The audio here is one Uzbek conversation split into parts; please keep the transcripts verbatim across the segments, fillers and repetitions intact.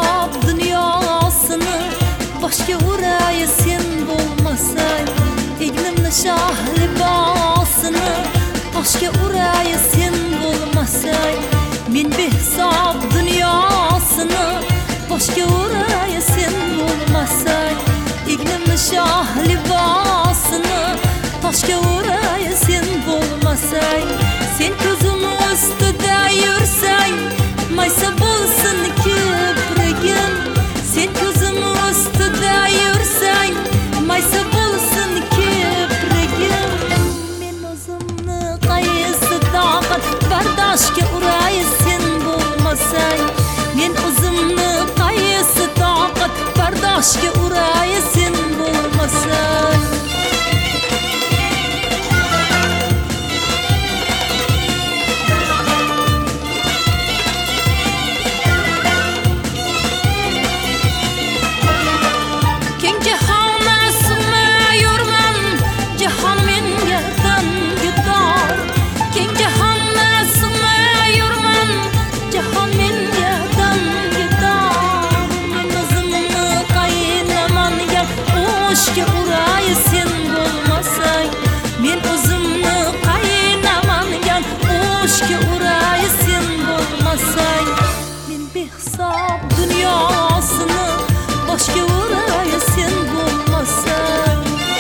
hesap dünyasını başka uğraya sen bulmasay, İglimli şah libasını başka uğraya sen bulmasay, men bir hesap dünyasını başka uğraya sen bulmasay, İglimli şah libasını başka uğraya sen bulmasay, sen közümü üstüde yürsen maysa bulsun kibrigim, sen közümü üstüde yürsen maysa bulsun kibrigim, men özümni qaysi taqat bardashga uray sen bulmasay, men özümni qaysi taqat bardashga uray sen bulmasay. Dünyasını başka uğraya sen bulmasay,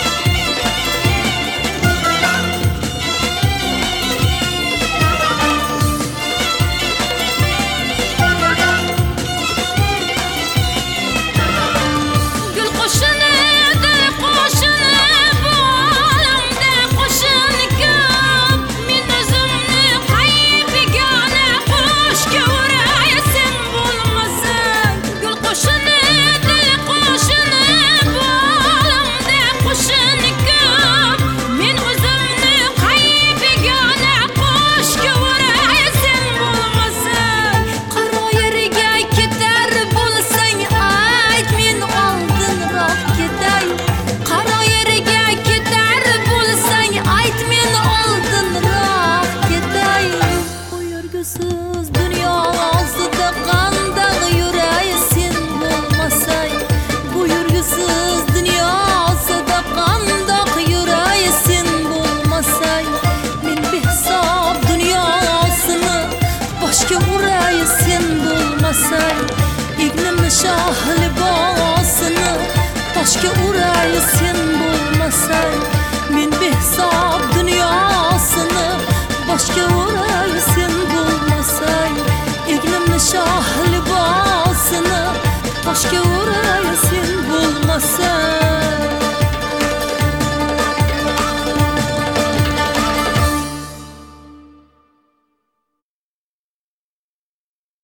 gül koşunu de koşunu bu alemde koşun köp, men özümni qayıp begona qo'shga uray sen bulmasay, gül koşunu de koşunu bu alemde koşun köp, men özümni qayıp begona qo'shga uray sen bulmasay, qaro yerga ketar bo'lsang ayt men oldinroq ketay, qaro yerga ketar bo'lsang ayt men oldinroq ketay, bu yurgusiz dunyosida qandoq yuray sen bulmasay, bu yurgusiz dunyosida qandoq yuray sen bulmasay, men behisob dunyosini boshga uray sen bulmasay, İglimli şah libosini boshga uray sen bulmasay, men behisob dunyosini boshga uray sen bulmasay, İglimli şah libosini boshga